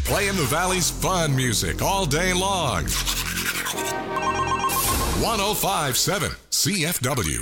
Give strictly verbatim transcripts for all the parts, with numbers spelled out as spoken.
Playing the Valley's fun music all day long. one oh five point seven C F W.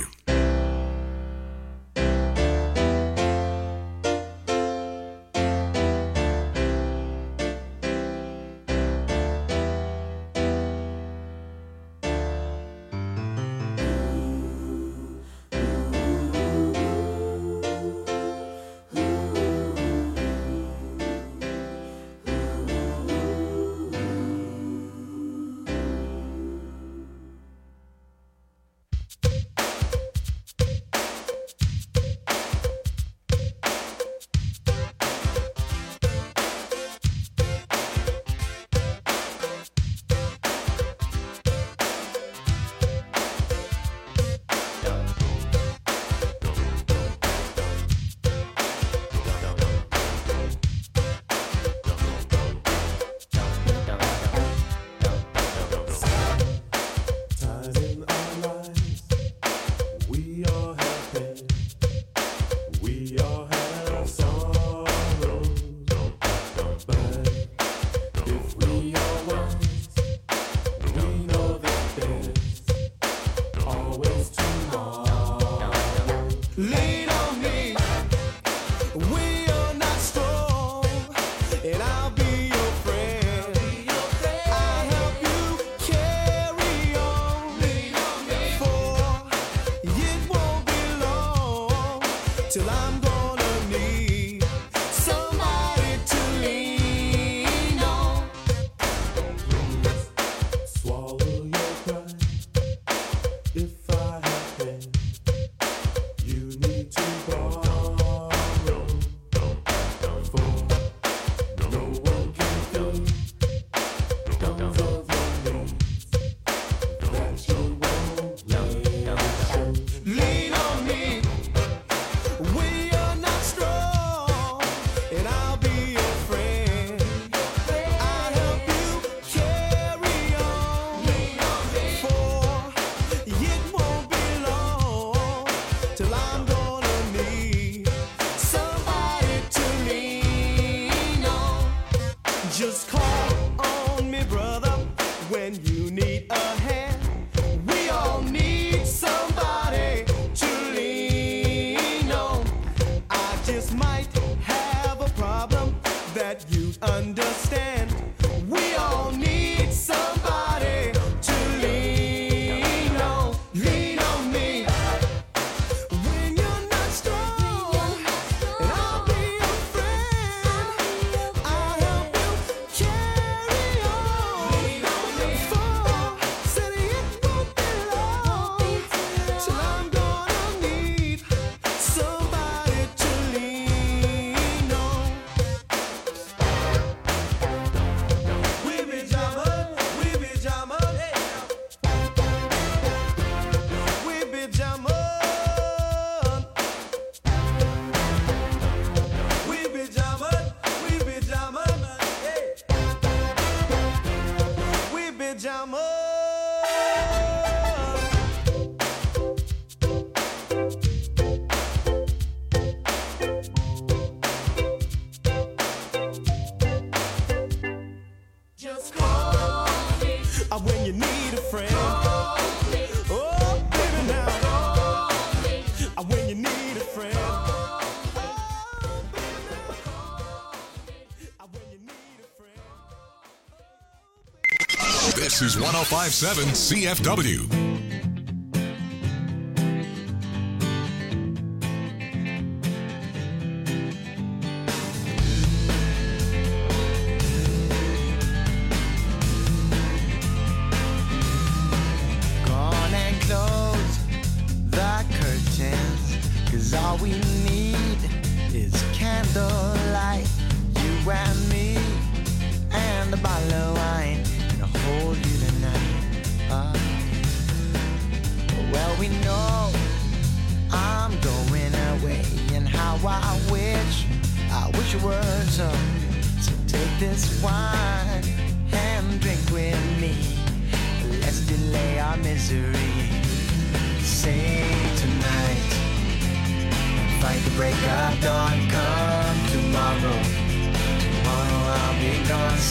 This is one oh five point seven C F W. Break of dawn, come tomorrow. Tomorrow I'll be gone.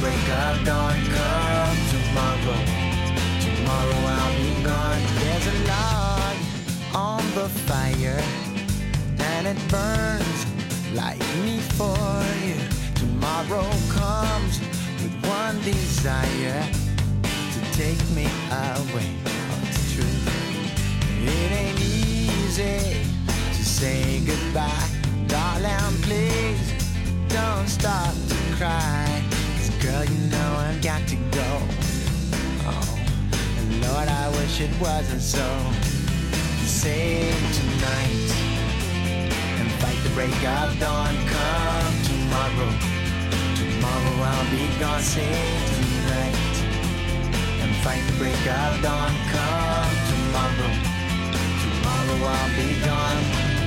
break of dawn. Come tomorrow, tomorrow I'll be gone. There's a log on the fire, and it burns like me for you. Tomorrow comes with one desire, to take me away. Oh, it's true. It ain't easy to say goodbye. Darling, please don't stop to cry. 'Cause girl, you know I've got to go. Oh, and Lord, I wish it wasn't so. Save tonight and fight the break of dawn. Come tomorrow, tomorrow I'll be gone. Save tonight and fight the break of dawn. Come tomorrow, tomorrow I'll be gone.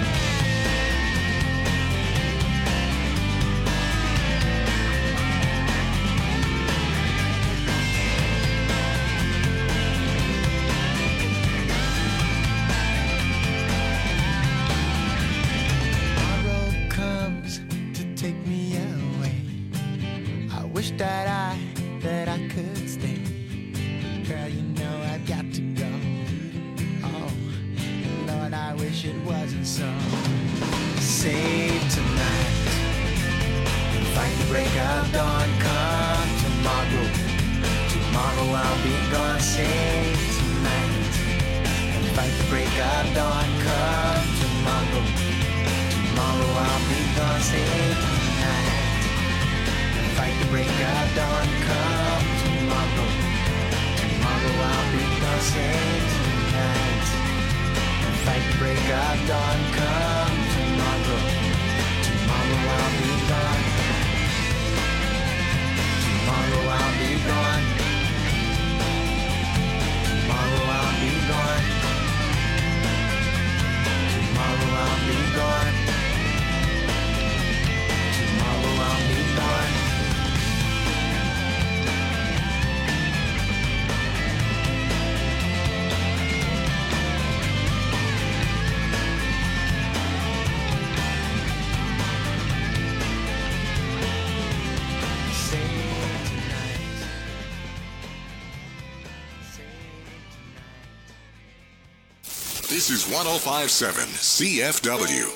That I, that I could stay. Girl, you know I've got to go. Oh, Lord, I wish it wasn't so. Save tonight and fight the break of dawn. Come tomorrow, tomorrow I'll be gone. Save tonight and fight the break of dawn. Come tomorrow, tomorrow I'll be gone. Save tonight, fight the break of dawn. Come tomorrow, tomorrow I'll be gone. Save tonight and fight the break of dawn. Come tomorrow, tomorrow I'll be gone. Tomorrow I'll be gone. Tomorrow I'll be gone. Tomorrow I'll be gone. Tomorrow I'll be gone. This is one oh five point seven C F W.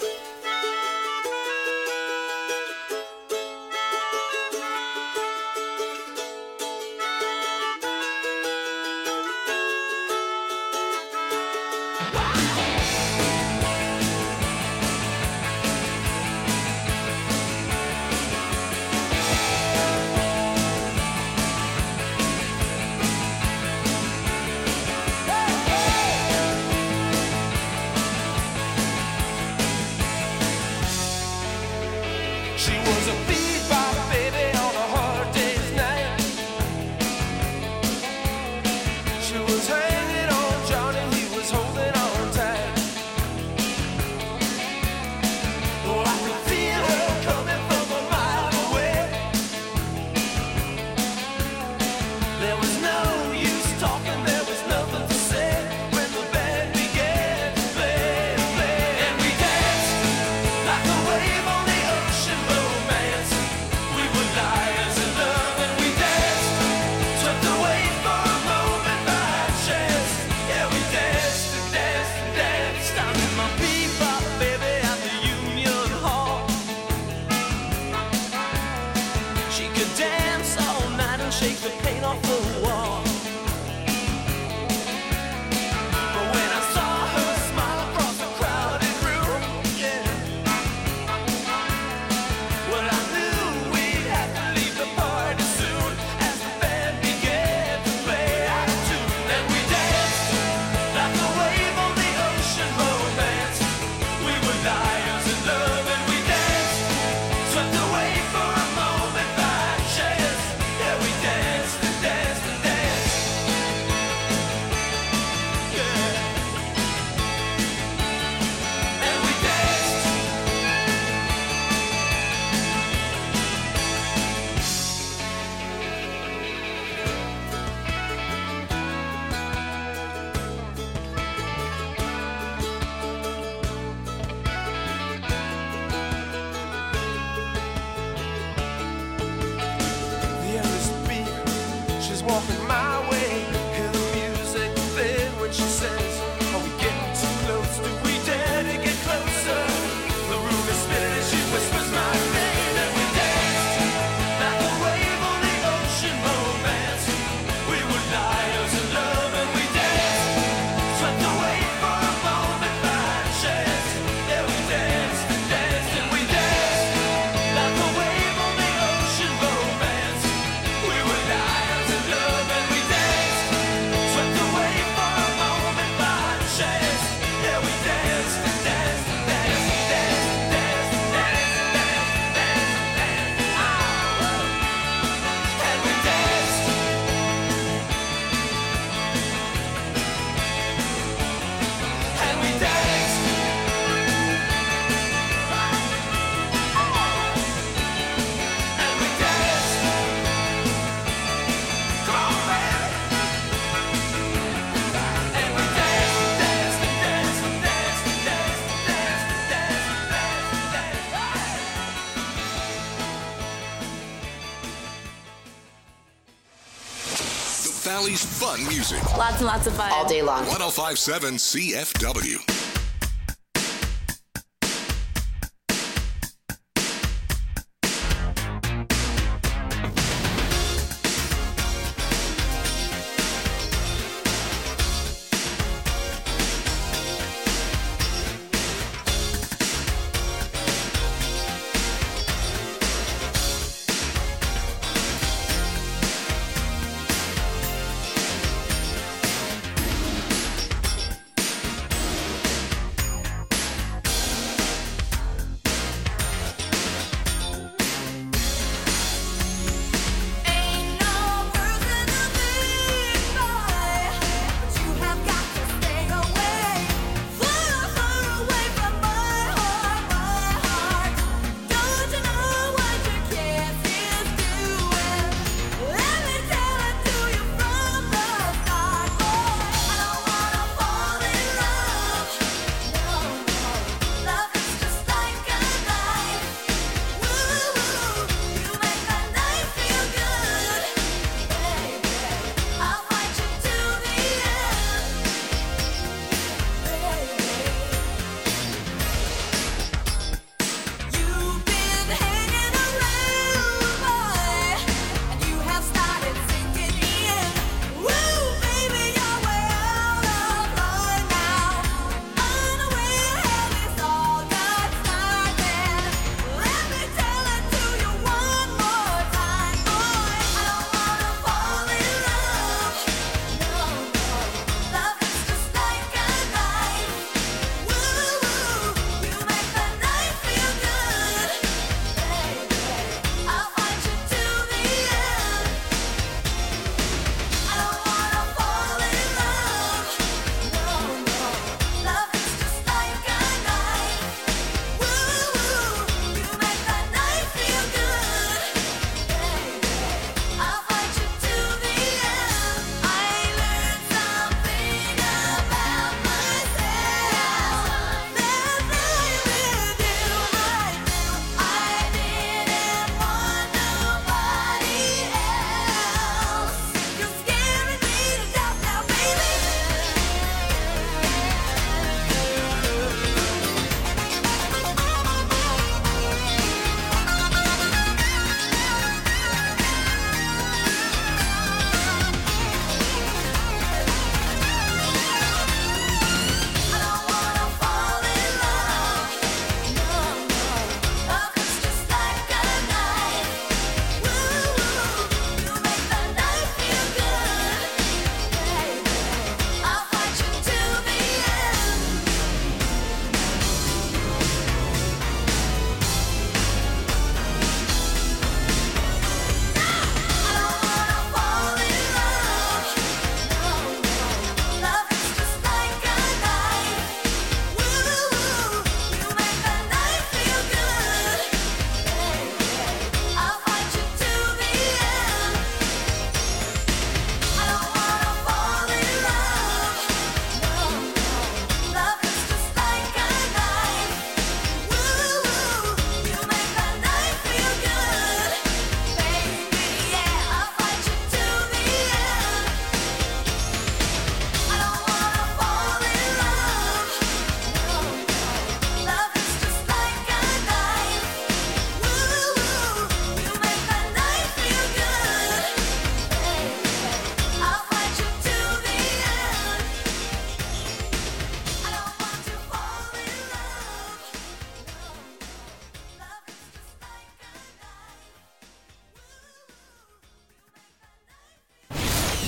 Like a wave on the ocean, romance. walking my way. Hear the music then when she says, are we getting too close? Do we dare to get closer? The room is spinning and she whispers my name. And we danced like a wave on the ocean romance. We were liars in love and we danced, swept away for a moment by chance. Yeah, we danced and danced and we danced like a wave on the ocean romance. We were liars in love and we danced, swept away for a moment by chance. Yeah, we danced and danced and danced and danced and danced and danced and danced and danced and danced. Oh, and we danced. And we danced. And we danced. Come on, baby. And we danced, danced, and danced, and danced, and danced, and danced, and danced, and danced, and danced. The Valley's fun music. Lots and lots of fun. All day long. ten fifty-seven C F W.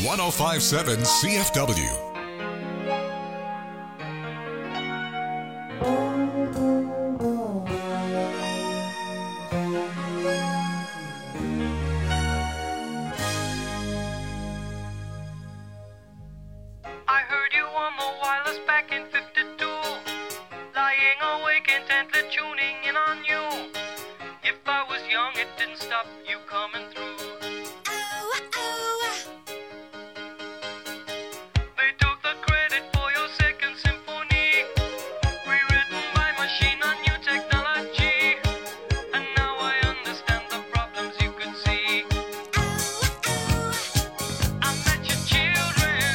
one oh five point seven C F W. I heard you on the wireless back in fifty-two, lying awake intently tuning in on you. If I was young, it didn't stop you coming through. They took the credit for your second symphony, rewritten by machine on new technology. And now I understand the problems you could see. I met your children.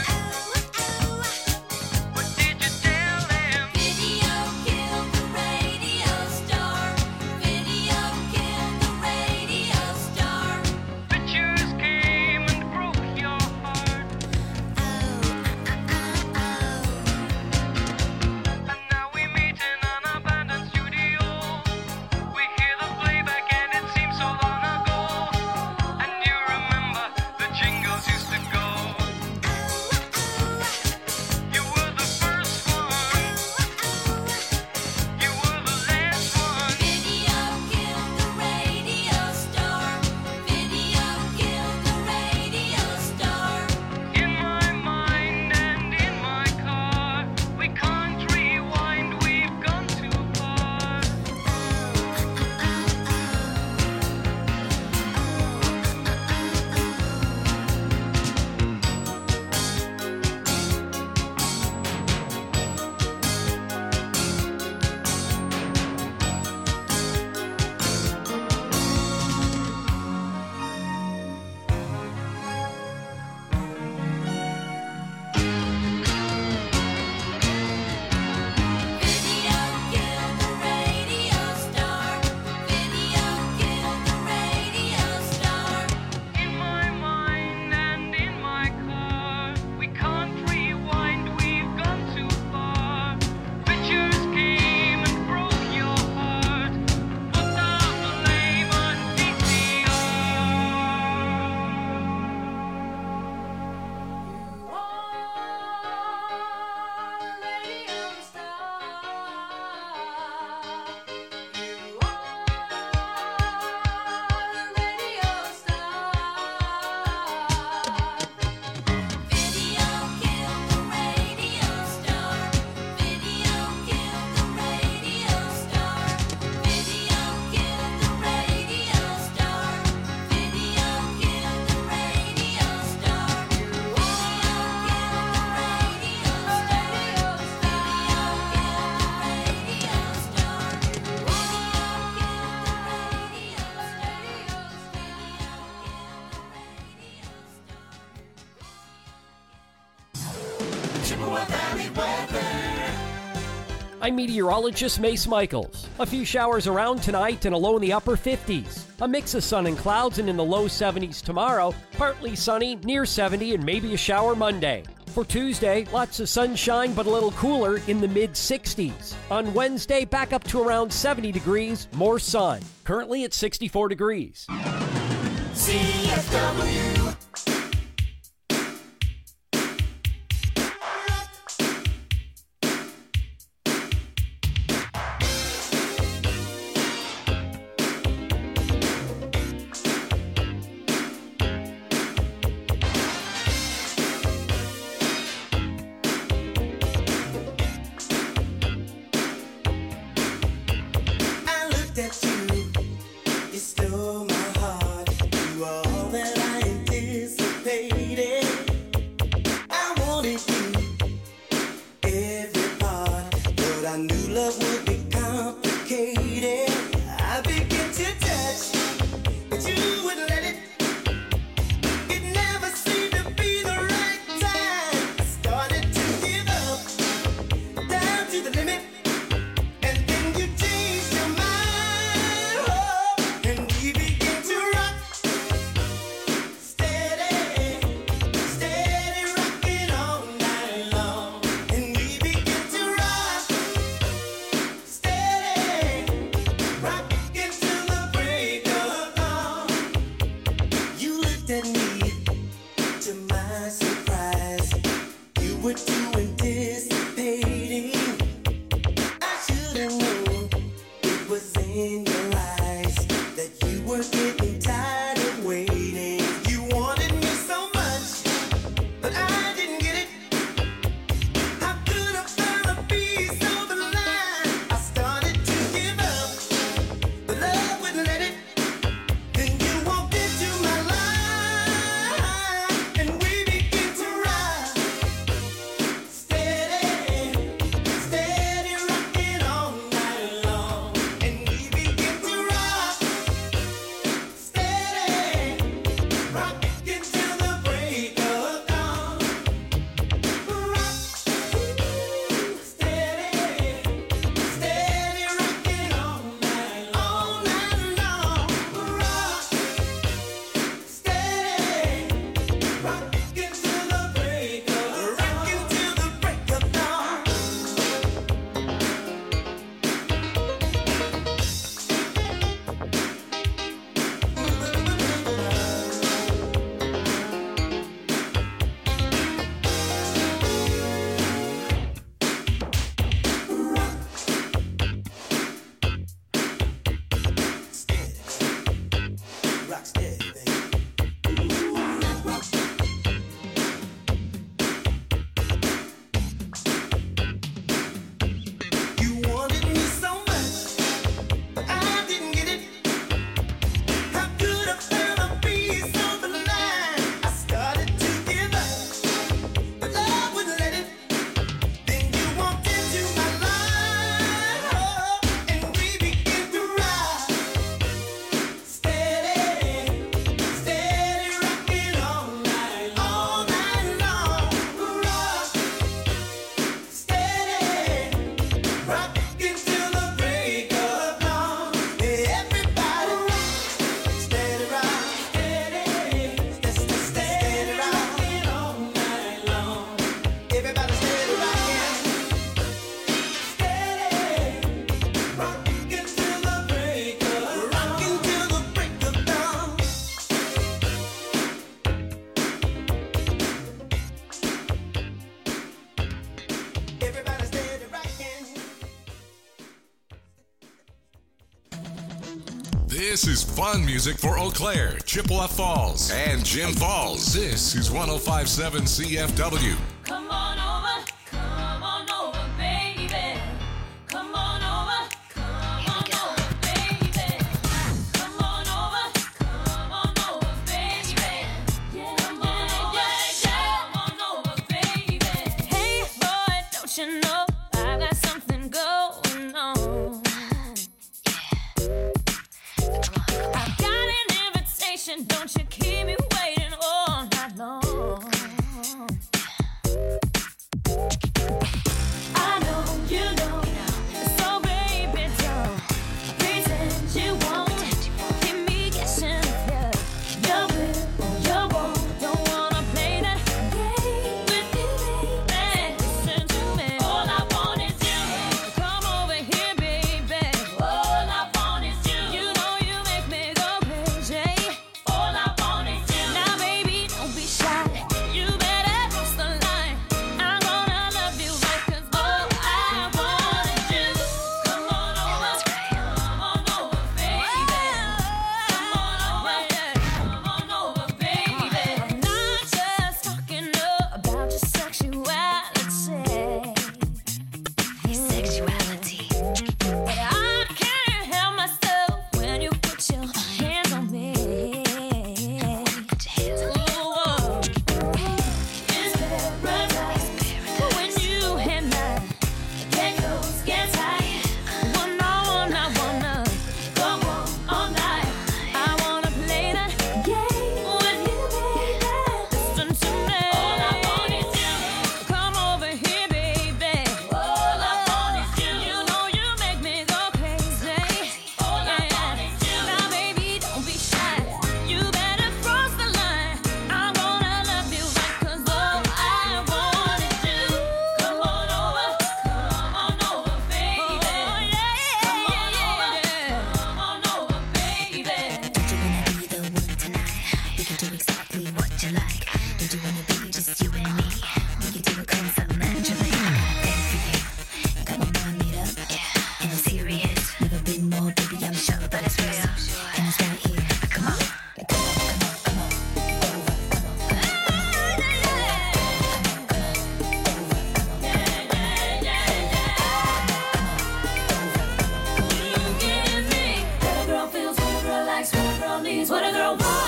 What did you tell them? Video killed the radio star. Video killed the radio star. Pictures came and broke your heart. And now we meet in an abandoned studio. We hear the playback and it seems so long ago. And you remember the jingles used to go. You were the first one. You were the last one. Video killed the radio star. Video killed the radio star. In my mind and in my car, we can't rewind, we've gone too far. Video killed the radio star. Video killed the radio star. In my mind and in my car, we can't rewind, we've gone too far. Pictures came and broke your heart. Put down the blame on V C R. Video killed the radio star. Video killed the radio star. Video killed the radio star. Video killed the radio star. Video killed the radio star. I'm meteorologist Mace Michaels. A few showers around tonight and a low in the upper fifties. A mix of sun and clouds and in the low seventies tomorrow. Partly sunny, near seventy, and maybe a shower Monday. For Tuesday, lots of sunshine but a little cooler in the mid sixties. On Wednesday, back up to around seventy degrees, more sun. Currently at sixty-four degrees. C F W. I looked at you, you stole my heart. You are all that I anticipated. I wanted you, every part, but I knew love would be complicated. I began to touch, but you wouldn't let it. It never seemed to be the right time. I started to give up, down to the limit. And then you changed your mind, oh, and we began to rock, steady, steady rocking all night long. And we began to rock, steady, rocking till the break in your eyes that you were getting tired of waiting. You wanted me so much, but I didn't get it. How could I find a piece of the line? I started to give up, but love wouldn't let it. Then you walked into my life, and we began to ride. Steady, steady rocking all night long, and we began to rock. Steady, rocking till the break of dawn. Rock, steady, steady rocking all night, all night long. Rock, steady, rocking till the break of rocking till the break of dawn. Rock steady, baby. You wanted me so much, but I didn't get it. How could I find a piece of the line? I started to give up, but love wouldn't let it. Then you walked into my life, oh, and we began to ride. Steady, steady rocking all night, all night long. Rock, steady, rocking till the break of dawn. Everybody rock, steady rock, steady, steady, steady rocking all night long. Everybody steady rocking, steady, rocking till the break of rocking till the break of dawn. Everybody steady rocking. This is fun music for Eau Claire, Chippewa Falls, and Jim Falls. This is one oh five point seven C F W. Come on over, come on over, baby. Come on over, come on over, baby. Come on over, come on over, baby. Come on over, come on over, baby. Hey boy, don't you know I got something going on? I've got an invitation, don't you keep me waiting all night long. I know you know, so baby don't pretend you won't keep me guessing. Yeah, you will, you won't, don't wanna play that game with me, baby. Listen to me. All I want is you. Come over here, baby. All I want is you. You know you make me go crazy. All I want real, but it's real. And it's right here. Come on. Come on, come on, come on. What a girl wants.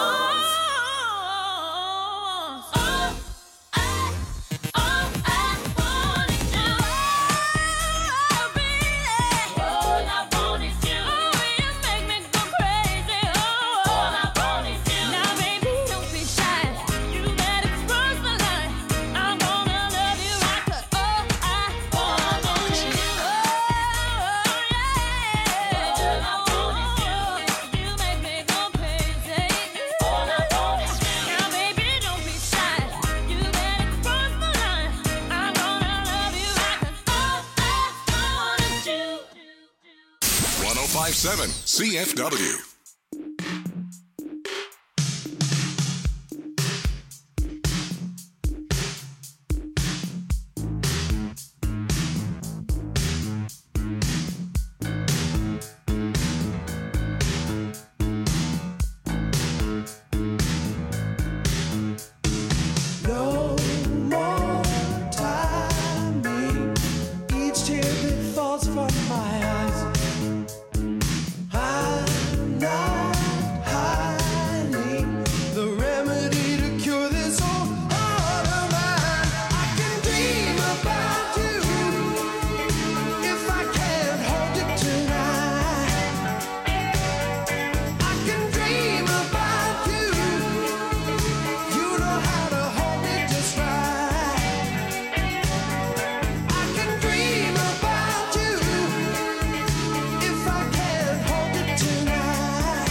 Oh, I, oh, I wanted you. Oh, baby. All I wanted you. Oh, you make me go crazy. Oh, all I wanted you. Now, baby, don't be shy. You better cross the line. I'm gonna love you right 'cause oh, I, all I wanted you. Oh, yeah. All I wanted you. You make me go crazy. All I wanted you. Now, baby, don't be shy. You better cross the line. I'm gonna love you right 'cause oh, I wanted you. one oh five point seven C F W. No more timing. Each tear that falls from my eyes. I'm not hiding the remedy to cure this old heart of mine. I can dream about you if I can't hold you tonight. I can dream about you. You know how to hold me just right. I can dream about you if I can't hold you tonight.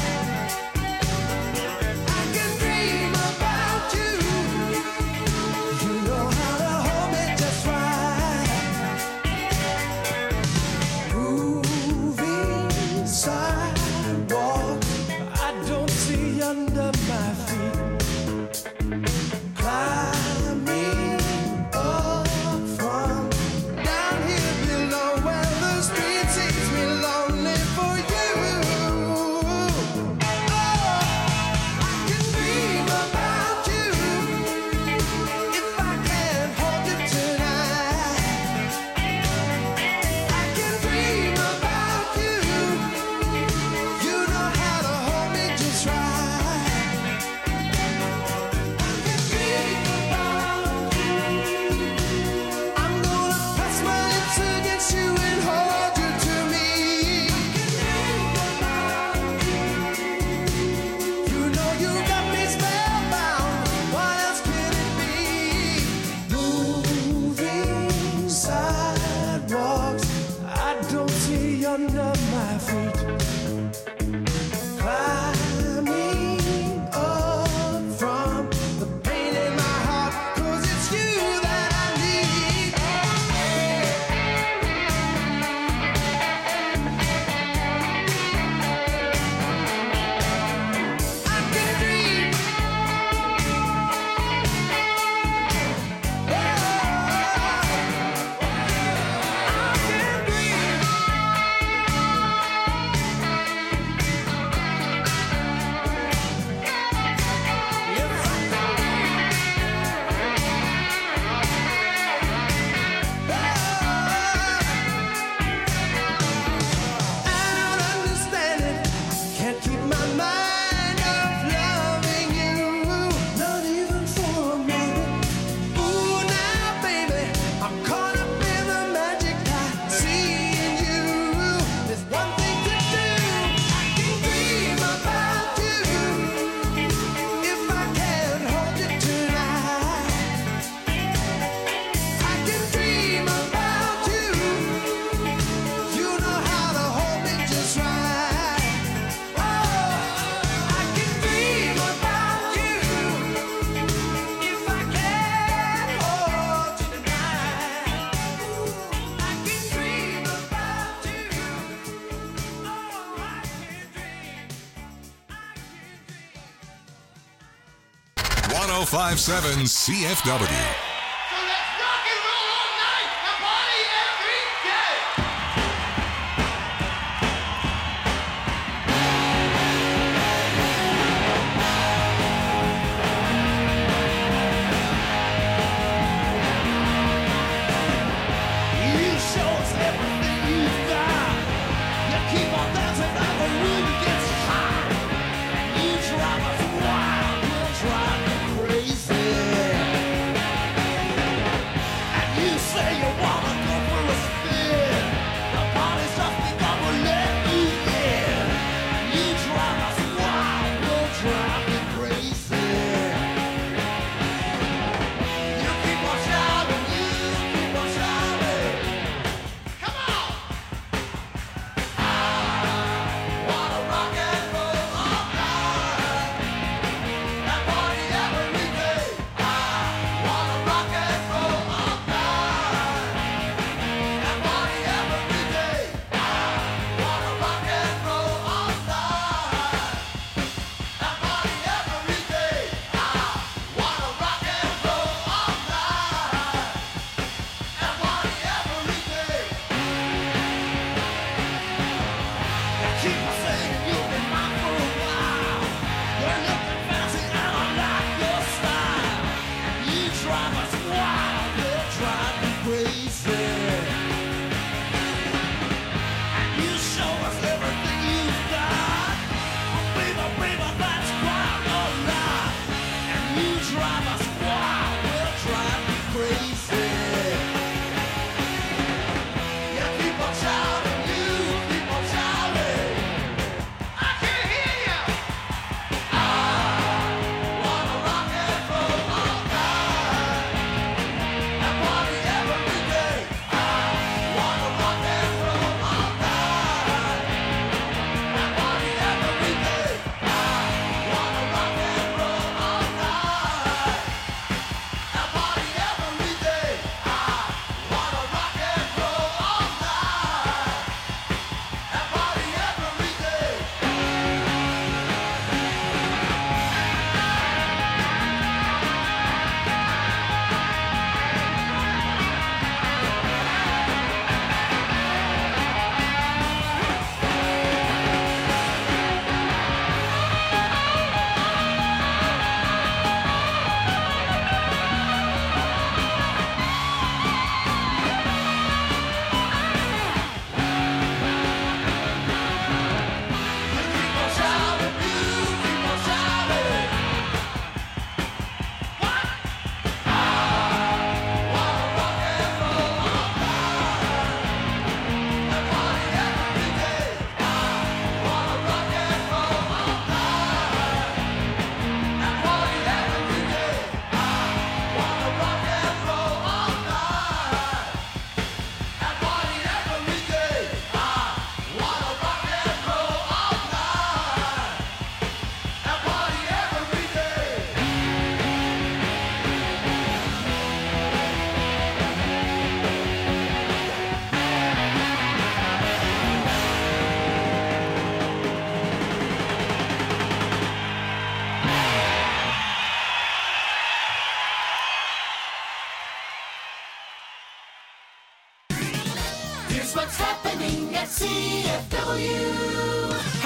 I can dream about you. You know how to hold me just right. Moving sidewalk, I don't see under my feet. Climbing up from down here below where the street sees me lonely for you. Oh, I can dream about you if I can't hold you tonight. I can dream about you. You know how to hold me just right. I can dream about you. I'm gonna press my lips against you and hold you to me. You know you got me spellbound. What else can it be? Moving sidewalks, I don't see under my feet. Climbing up from the pain in my heart, 'cause it's you that I need. I can dream. Oh, I can dream. one oh five point seven C F W. So let's rock and roll all night and party every day.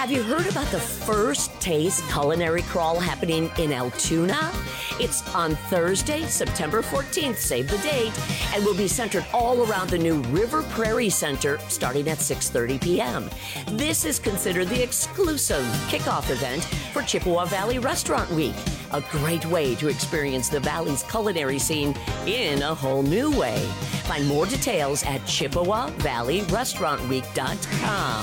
Have you heard about the First Taste Culinary Crawl happening in Altoona? It's on Thursday, September fourteenth, save the date, and will be centered all around the new River Prairie Center starting at six thirty p.m. This is considered the exclusive kickoff event for Chippewa Valley Restaurant Week, a great way to experience the Valley's culinary scene in a whole new way. Find more details at Chippewa Valley Restaurant Week dot com.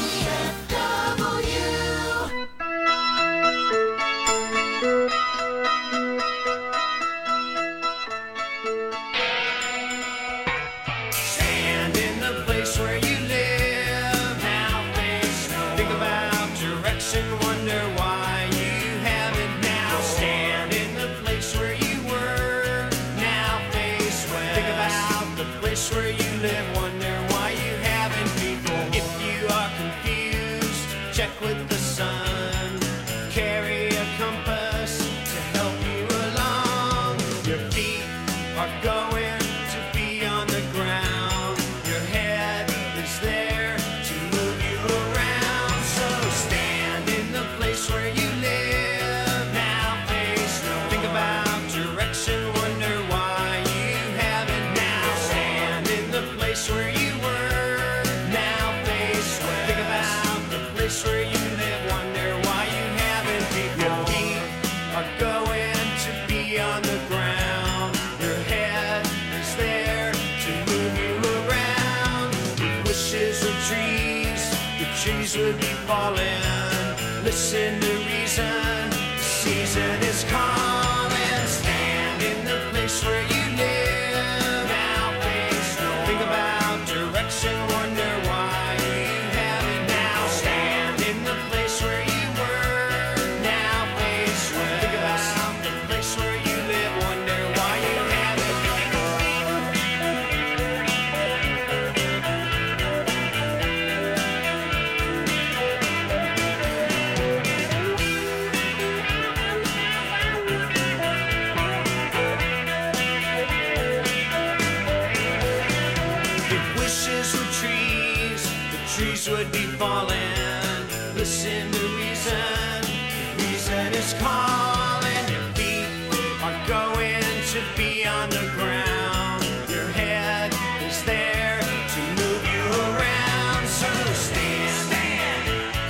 Stand in the place where you live. Now face no. Think about direction. Wonder why you haven't now. Stand in the place where you were. Now face where. Think about the place where you live. Wonder why you haven't before. If you are confused, check with the sun. Carry a compass to help you along. Your feet are going to be on the ground. Your head is there to move you around. So stand in the place where you live. Now face no. Think about direction. Wonder why you haven't now. Stand in the place where you were. Now face where. Think about the place where you live. Wonder why you haven't before. Your feet are going to be on the ground. Your head is there to move you around. If wishes were trees, the trees would be falling. Listen to reason, the season is calling. Stand in the place where you live. Now face no. Think about direction. Wonder why you haven't now. Stand in the place where you were. Now face where. Think about the place where you live. Wonder why you haven't If wishes were trees, the trees would be falling. Listen to reason, reason is calling. Your feet are going to be on the ground. Your head is there to move you around. So stand, stand.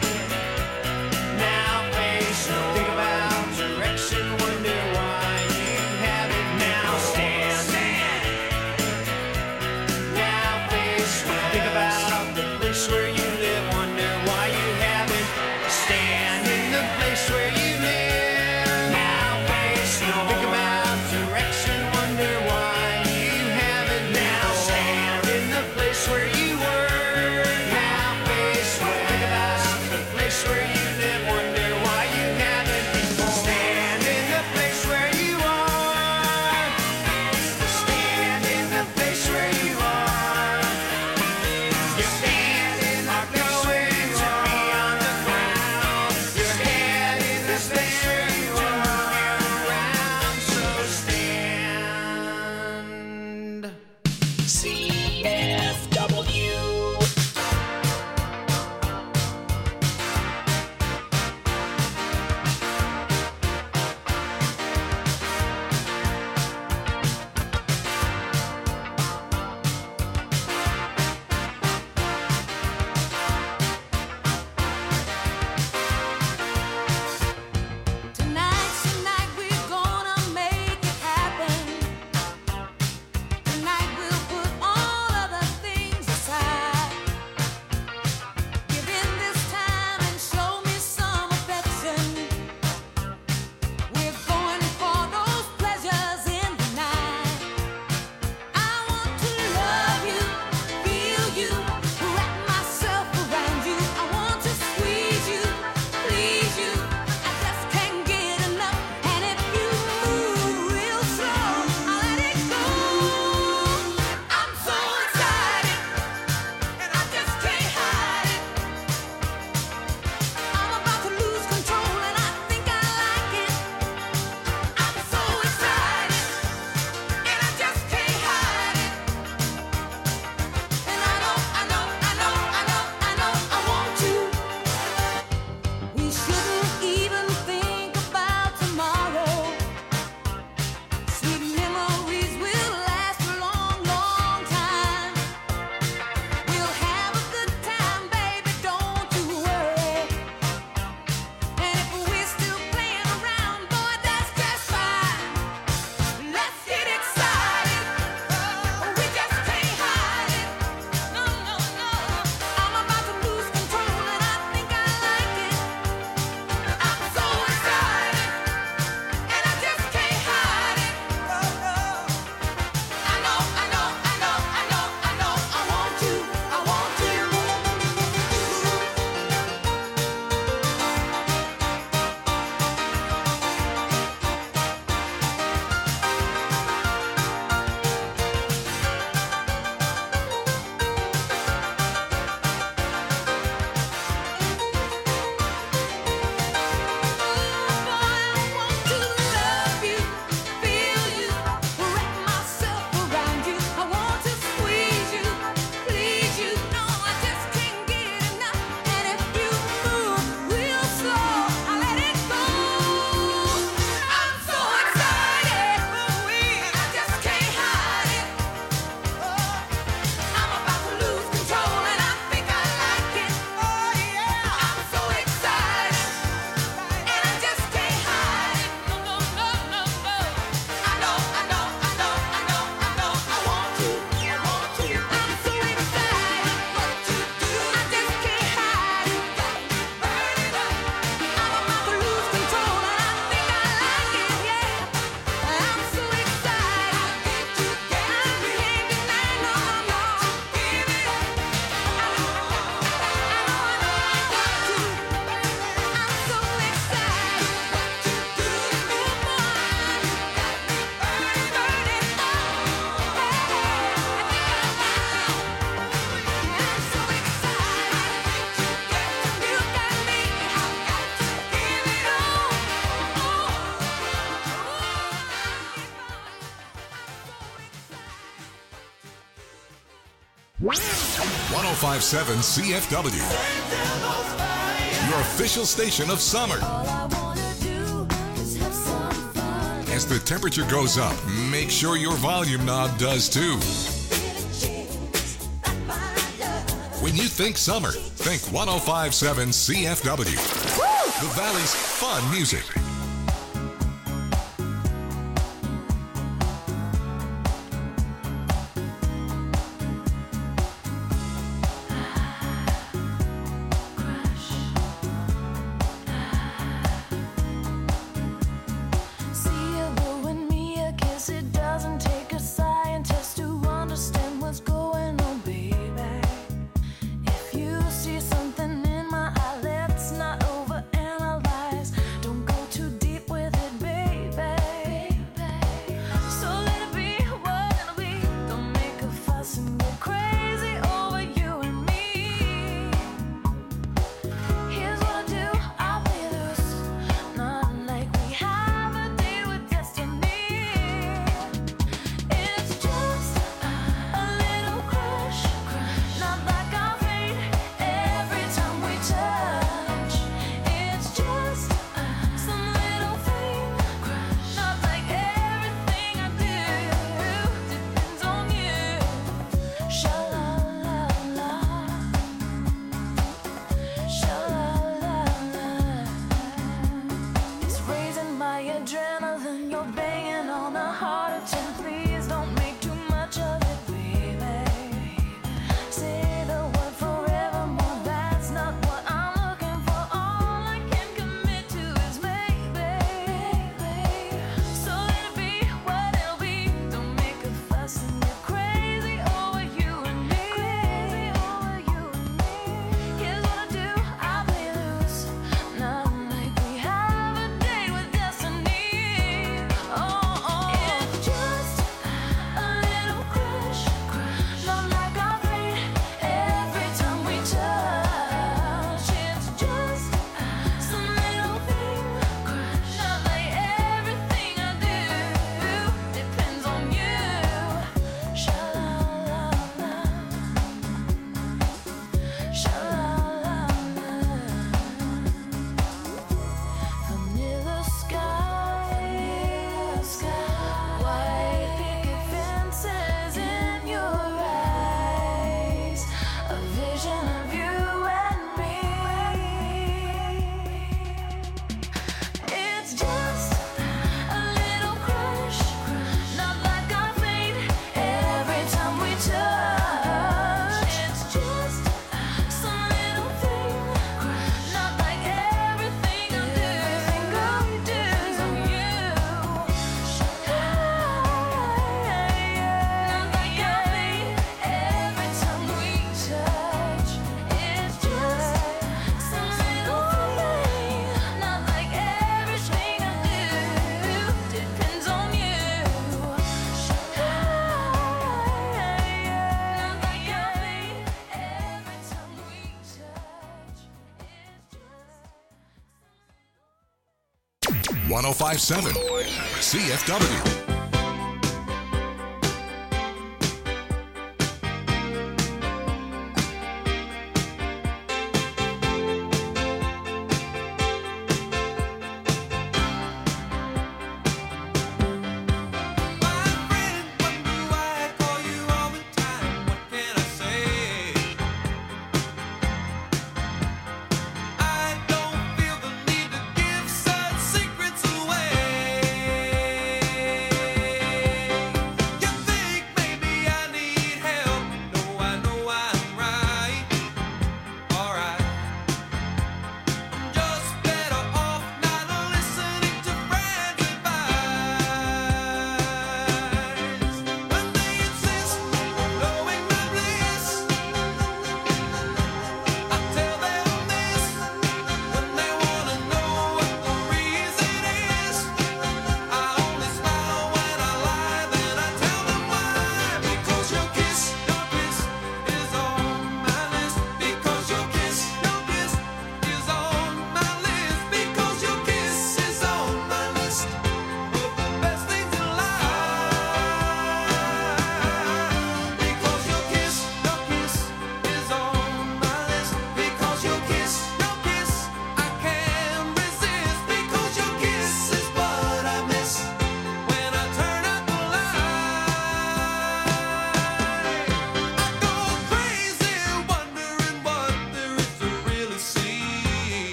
Now face no. Think about direction. Wonder why you haven't now. Stand, stand. Now face where. Think about the place where you live. Wonder why you haven't. Stand in the place where you live. Now face no. Think about direction. Wonder why you haven't now. Stand in the place where you were. Now face where. Think about the place where you live. Wonder why you haven't before. Stand in the place where you are. Stand in the place where you are. Your feet are going to be on the ground. Your head is five seven C F W, your official station of summer. As the temperature goes up, make sure your volume knob does too. When you think summer, think one oh five point seven C F W, the Valley's fun music. one oh five point seven C F W. Secrets away.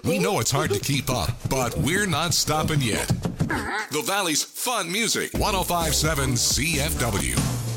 We know it's hard to keep up, but we're not stopping yet. The Valley's fun music, one oh five point seven C F W.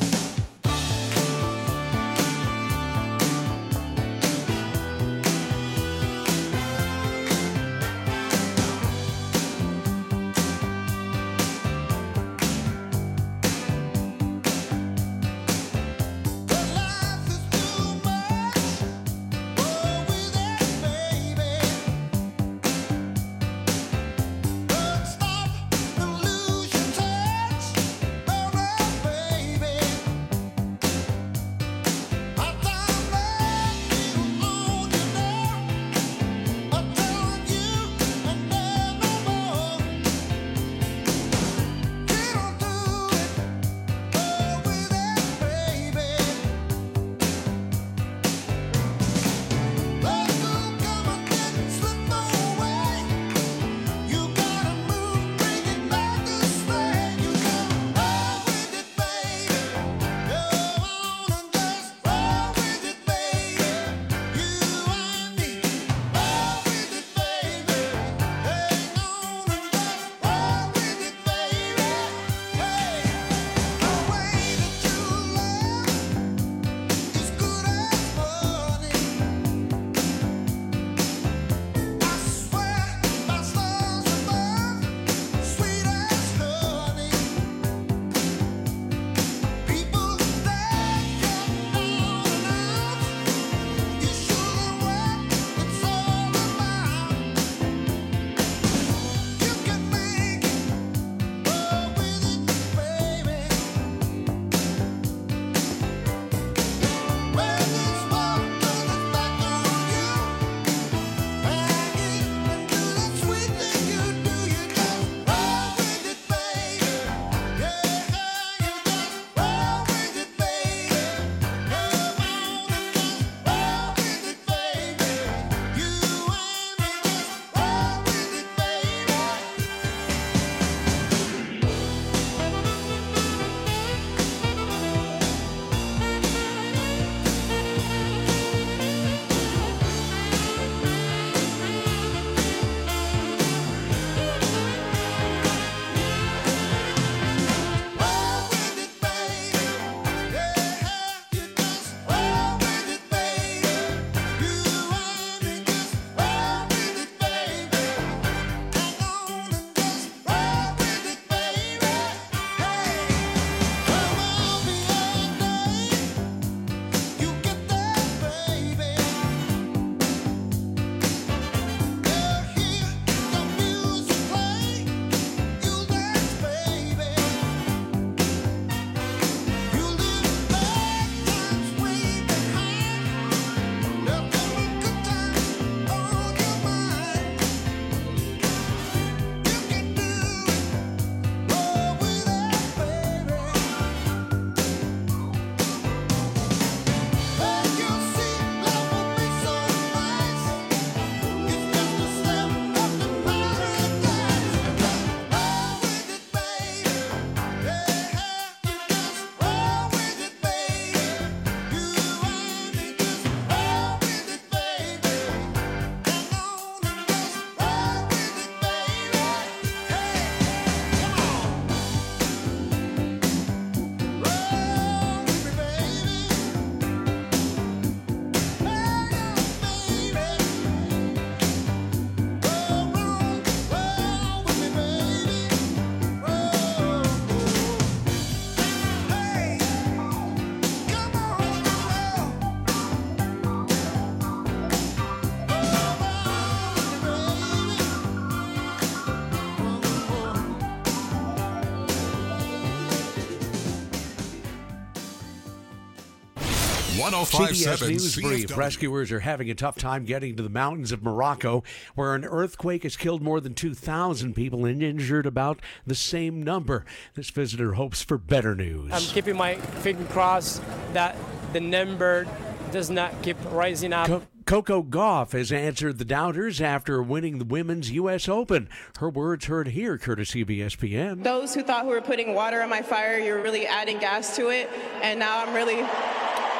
one oh five point C B S seven News C F W. Brief. Rescuers are having a tough time getting to the mountains of Morocco, where an earthquake has killed more than two thousand people and injured about the same number. This visitor hopes for better news. I'm keeping my finger crossed that the number does not keep rising up. Co- Coco Gauff has answered the doubters after winning the Women's U S Open. Her words heard here, courtesy of E S P N. Those who thought we were putting water on my fire, you're really adding gas to it. And now I'm really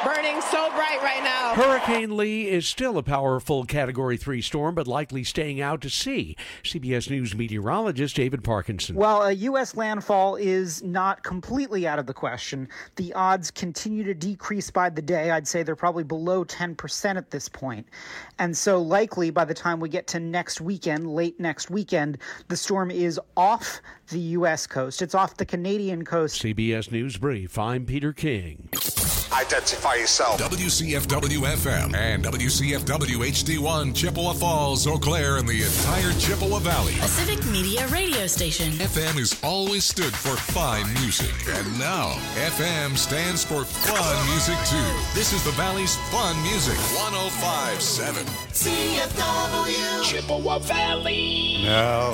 burning so bright right now. Hurricane Lee is still a powerful Category three storm, but likely staying out to sea. C B S News meteorologist David Parkinson. While a U S landfall is not completely out of the question, the odds continue to decrease by the day. I'd say they're probably below ten percent at this point. And so likely by the time we get to next weekend, late next weekend, the storm is off the U S coast. It's off the Canadian coast. C B S News Brief, I'm Peter King. Identify yourself. W C F W F M and W C F W H D one, Chippewa Falls, Eau Claire, and the entire Chippewa Valley. A civic media radio station. F M has always stood for fine music. And now, F M stands for fun music, too. This is the Valley's fun music. one oh five point seven. C F W Chippewa Valley. Now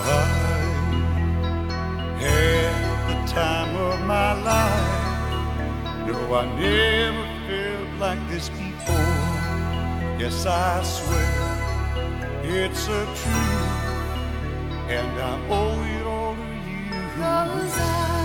I had the time of my life. No, I never felt like this before. Yes, I swear it's a truth, and I owe it all to you. 'Cause I